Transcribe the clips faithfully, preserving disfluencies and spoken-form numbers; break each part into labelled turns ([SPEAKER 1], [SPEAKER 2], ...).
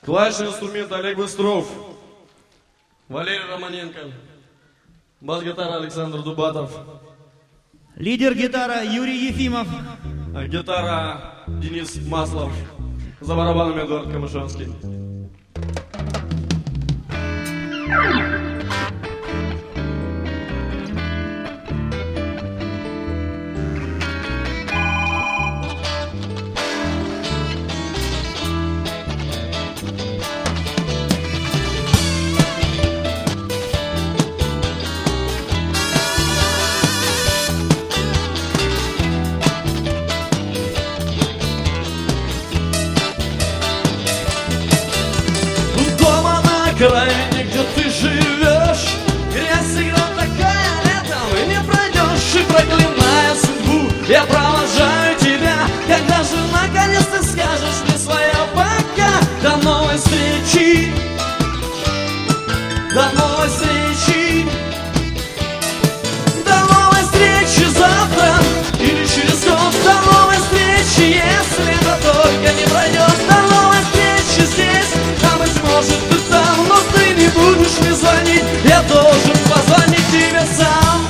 [SPEAKER 1] Клавишный инструмент Олег Быстров, Валерий Романенко, бас-гитара Александр Дубатов,
[SPEAKER 2] лидер гитара Юрий Ефимов,
[SPEAKER 1] гитара Денис Маслов, за барабанами Эдуард Камышанский. Крайне, где ты живешь, грязь игра такая летом, и не пройдешь, и проклиная судьбу, я провожаю тебя, когда же наконец ты скажешь мне свое пока. До новой встречи, до новой встречи, до новой встречи завтра или через год, до новой встречи, если это только не пройдет, до новой встречи здесь, а быть может ты там, но ты не будешь мне звонить, я должен позвонить тебе сам.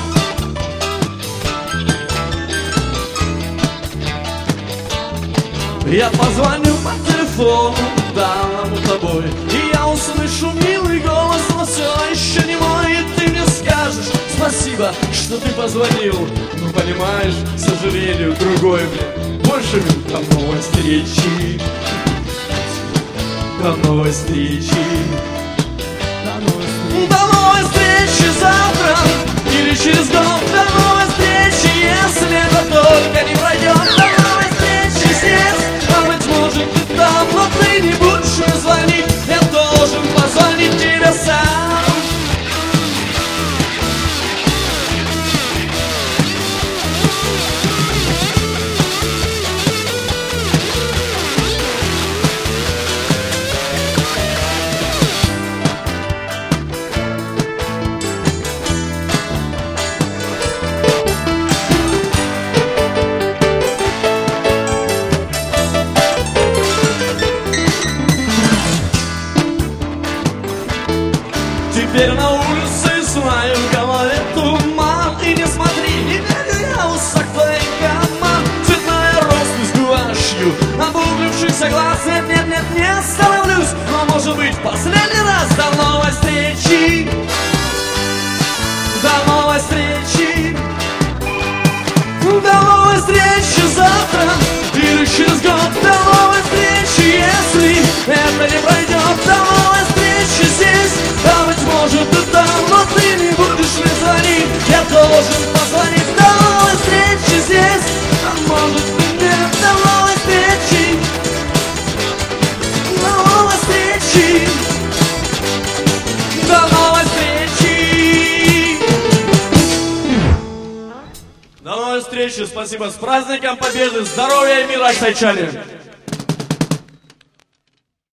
[SPEAKER 1] Я позвоню по телефону, данному тобой, и я услышу милый голос, но все еще не мой, и ты мне скажешь спасибо, что ты позвонил. Ну понимаешь, к сожалению, другой мне больше минут. До новой встречи, до новой встречи, до новой встречи, до новой встречи завтра или через год, до новой встречи, если это только не пройдет, до новой встречи здесь, а быть может ты там, но ты не будешь мне звонить, я должен позвонить тебе сам. Теперь на улице знаю, в голове туман, и не смотри, не верю я усак твоих команд. Цветная роспись гуашью, обуглившийся глаз, нет, нет, нет, не остановлюсь, но может быть последний раз. До новой встречи, до новой встречи, до новой встречи завтра или через год, до новой встречи, если это не пройдет, до новой встречи здесь, а быть может ты там, но ты не будешь мне звонить, я должен позвонить. До новой встречи здесь, а может ты нет, до новой встречи, до новой встречи, до новой встречи. До новой встречи, спасибо, с праздником Победы, здоровья и мира, тайчане!